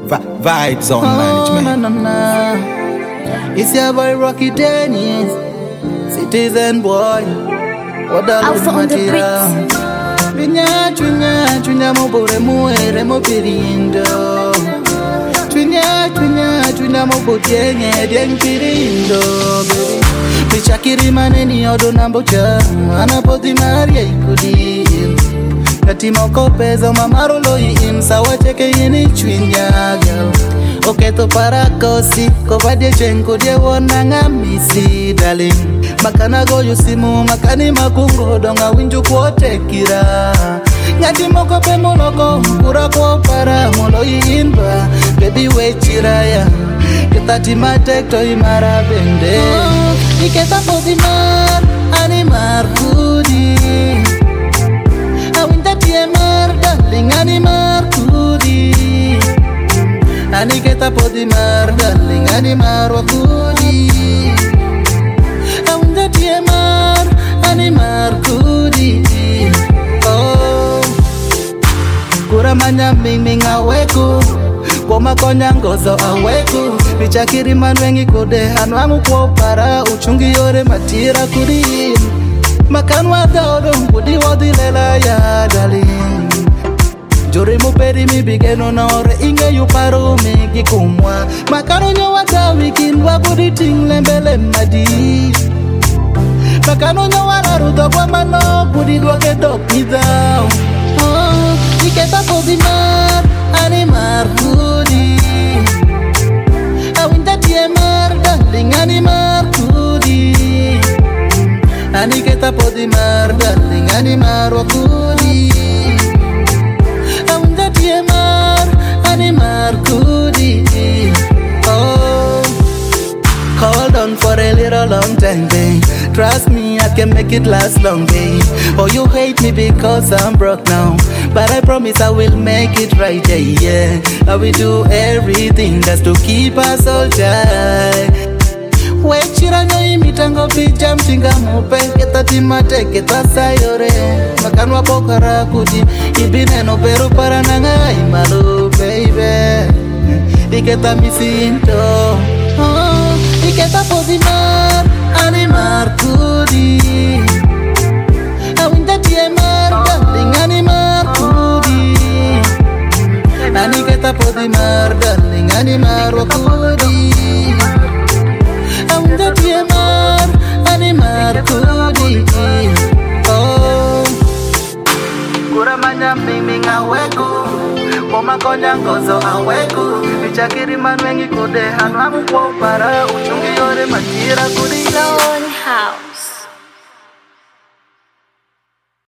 Vibes on management. Na, na, na. It's your boy Rocky Dennis, citizen boy. Alpha on the beat. Twinya mobore muere mo pirindo. Twinya mobotienye den pirindo, baby. Bichakiri maneni odo nambocha, anapoti maria ikudi. Kati moko pezo mamarolo in sawa cheke yini twinya girl. Oketo parakosi kovadie chenko die wona ngamisi darling. Makana go yusimu makani makungo donga winju kwote kira. Ngati moko pe moloko kura ko para molo inba baby we chiraya. Ketati matekto imara bende. Iketa podimar animar kudi. Awinda tiemar darling animar kudi. Aniketa podimar darling animar wakudi. Awinda tiemar animar kudi. Oh, kura manyaming aweku. Koma konya ngozo aweku. Bichakiri manwengi kode anwangu kwa para uchungi yore matira kudi. Makanwa dodo kudi wadi lela ya darling. Jori muperi mi bigeno na ore inge yuparo megi kumwa. Makano nyo wata wikin wakudi ting lembele madi. Makano nyo wararuto kwa mano kudi dwake dok nidao. Oh, iketa podimar animar kudi. Awinda tiemar darling animar kudi. Aniketa podimar darling animar wakudi. Awinda tiemar animar kudi. Oh, hold on for a little long time, babe. Trust me, I can make it last long, babe. Oh, you hate me because I'm broke now, but I promise I will make it right, yeah. I will do everything just to keep us all tight. Wechira nyo mitango picha mtinga mupe. Ketati mate ketasa yore. Makanwa pokara kuti. Ibineno peru para nangai malu, baby. Iketa misinto. Oh, iketa podimar animar kudi. Awinda tiemar darling animar kudi. Aniketa podimar darling animar wakudi. Awinda tiemar animar kudi. Oh, kura manyaming aweku. Koma konya ngozo aweku. Bichakiri manwengi kode anwamu kwa para uchungi yore matira kudi. Lone House.